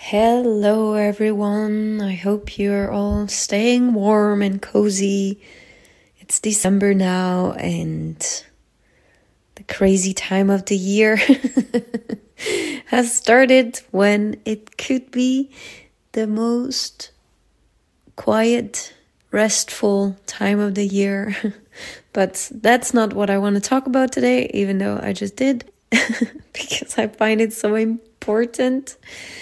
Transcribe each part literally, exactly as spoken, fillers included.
Hello everyone, I hope you're all staying warm and cozy. It's December now and the crazy time of the year has started when it could be the most quiet, restful time of the year. But that's not what I want to talk about today, even though I just did, because I find it so important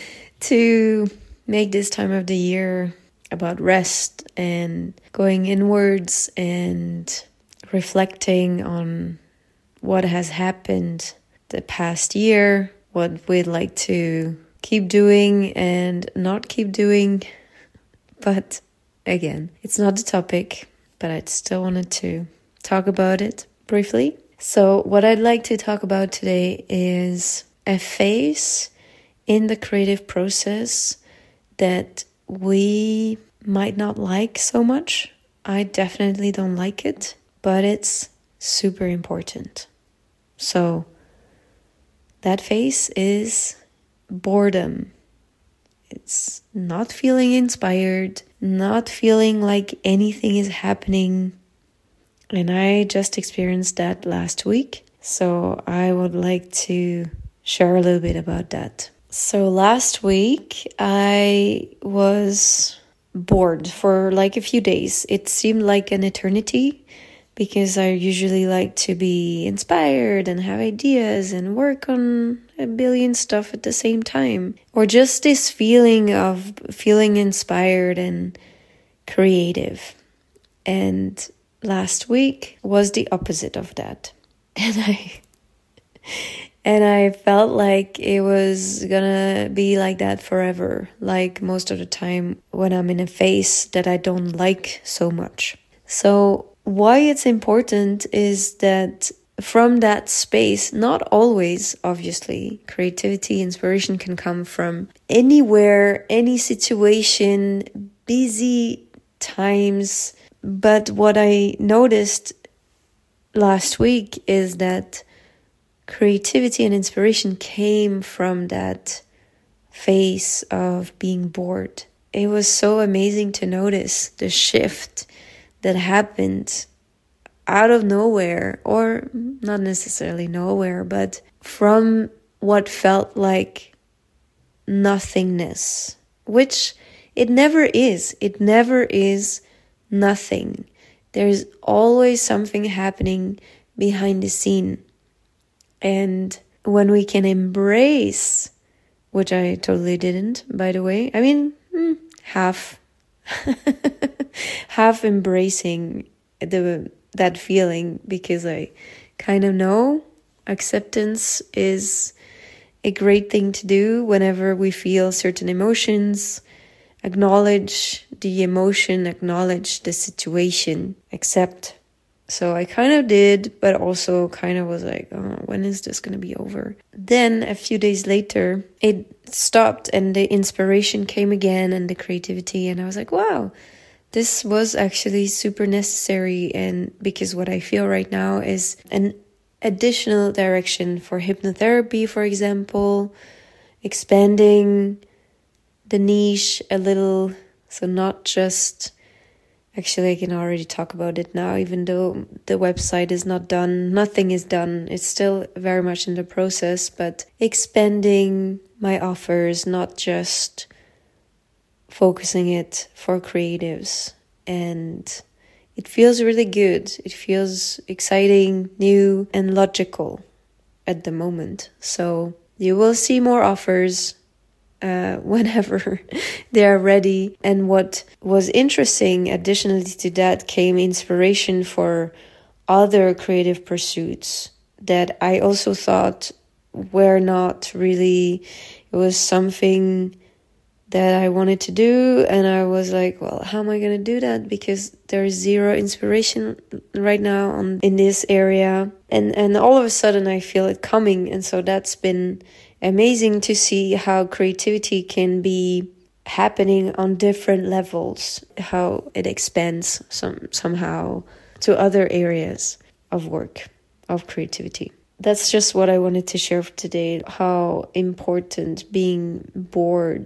to make this time of the year about rest and going inwards and reflecting on what has happened the past year, what we'd like to keep doing and not keep doing. But again, it's not the topic, but I still wanted to talk about it briefly. So what I'd like to talk about today is a phase in the creative process that we might not like so much. I definitely don't like it, but it's super important. So that phase is boredom. It's not feeling inspired, not feeling like anything is happening. And I just experienced that last week. So I would like to share a little bit about that. So last week I was bored for like a few days. It seemed like an eternity because I usually like to be inspired and have ideas and work on a billion stuff at the same time. Or just this feeling of feeling inspired and creative. And last week was the opposite of that. And I... And I felt like it was gonna be like that forever, like most of the time when I'm in a phase that I don't like so much. So why it's important is that from that space, not always, obviously, creativity, inspiration can come from anywhere, any situation, busy times. But what I noticed last week is that creativity and inspiration came from that phase of being bored. It was so amazing to notice the shift that happened out of nowhere, or not necessarily nowhere, but from what felt like nothingness, which it never is. It never is nothing. There's always something happening behind the scene. And when we can embrace, which I totally didn't, by the way, I mean, mm, half, half embracing the that feeling, because I kind of know acceptance is a great thing to do whenever we feel certain emotions. Acknowledge the emotion, acknowledge the situation, accept. So I kind of did, but also kind of was like, oh, when is this going to be over? Then a few days later, it stopped and the inspiration came again and the creativity. And I was like, wow, this was actually super necessary. And because what I feel right now is an additional direction for hypnotherapy, for example, expanding the niche a little. So not just... Actually, I can already talk about it now, even though the website is not done. Nothing is done. It's still very much in the process, but expanding my offers, not just focusing it for creatives. And it feels really good. It feels exciting, new, and logical at the moment. So you will see more offers Uh, whenever they are ready. And what was interesting, additionally to that, came inspiration for other creative pursuits that I also thought were not really, it was something that I wanted to do. And I was like, well, how am I going to do that? Because there's zero inspiration right now on, in this area. And, and all of a sudden I feel it coming. And so that's been amazing to see how creativity can be happening on different levels, how it expands some somehow to other areas of work, of creativity. That's just what I wanted to share for today, how important being bored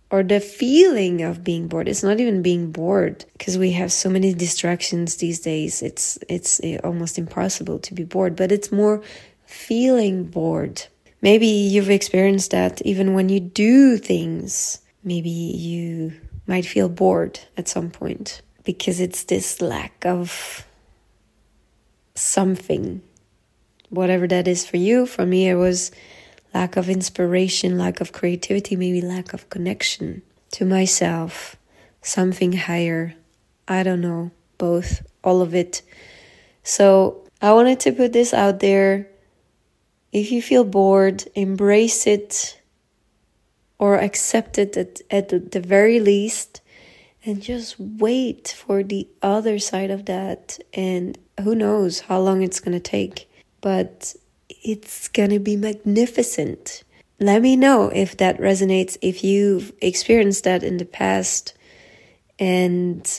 or the feeling of being bored. It's not even being bored, because we have so many distractions these days. It's it's almost impossible to be bored, but it's more feeling bored. Maybe you've experienced that even when you do things. Maybe you might feel bored at some point because it's this lack of something, whatever that is for you. For me, it was lack of inspiration, lack of creativity, maybe lack of connection to myself, something higher. I don't know, both, all of it. So I wanted to put this out there. If you feel bored, embrace it or accept it at, at the very least, and just wait for the other side of that. And who knows how long it's going to take, but it's going to be magnificent. Let me know if that resonates, if you've experienced that in the past, and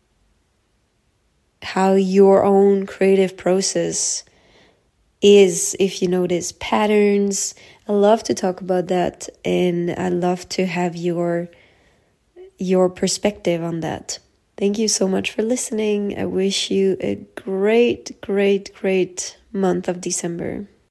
how your own creative process is, if you notice patterns. I love to talk about that, and I love to have your your perspective on that. Thank you so much for listening. I wish you a great, great, great month of December.